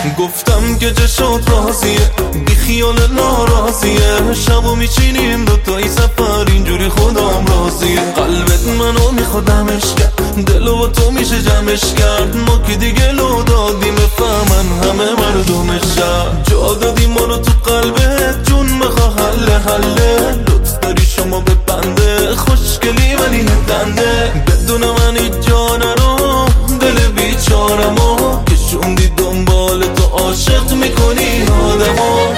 گفتم که چشات راضیه بی خیال ناراضیه، شبو میچینیم دوتایی سفر اینجوری خودم راضیه. قلبت منو میخوادمش کرد، دلو با تو میشه جمعش کرد، ما که دیگه لو دادیم بفهمن همه مردم شهر. جا دادیم منو تو قلبت جون میخوا حله، لطف داری شما به بنده، خوشگلی ولی دنده، بدون من هیچ جا نرو دل بیچارمو، کشوندی دنبال تو عاشق میکنی آدمو.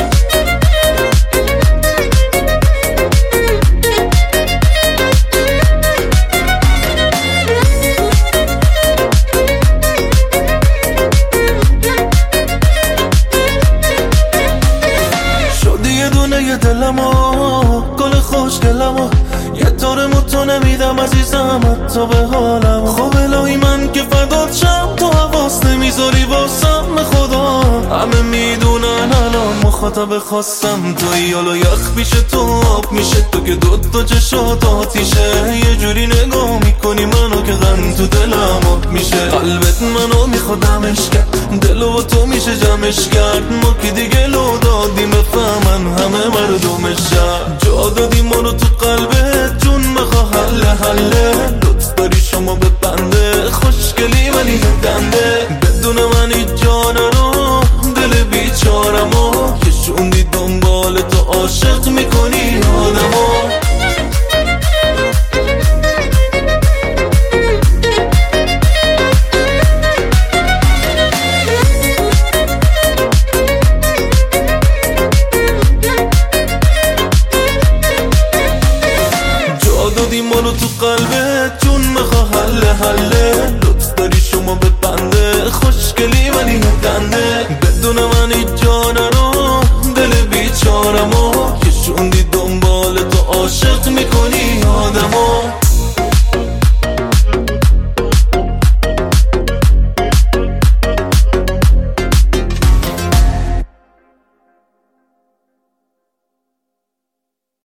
شدی یه دونه دلمو، گل خوشگلمو، یه طور تو نمیدم عزیزم حتی به حالم. خب الهی من که فدات شم، تو حواس نمیذاری واسم خدا. همه میدونن الان مخاطب خواستم توی، حالا یخ میشه تو آب میشه، تو که دوتا چشات آتیشه، یه جوری نگاه میکنی منو که غم تو دلم آب میشه. قلبت منو میخوادمش کرد، دلو با تو میشه جمعش کرد، ما که دیگه لو دادیم بفهمن همه مردم شهر. جا دادیم منو تو قلبت جون میخوا حله، لطف داری شما به بنده، خوشگلی ولی دنده، بدون من هیچ جا نرو دل بیچارمو، کشوندی دنبال تو عاشق میکنی آدمو. دادی منو تو قلبت جون میخوا حله، لطف داری شما به بنده، خوشگلی ولی دنده، بدون من هیچ جا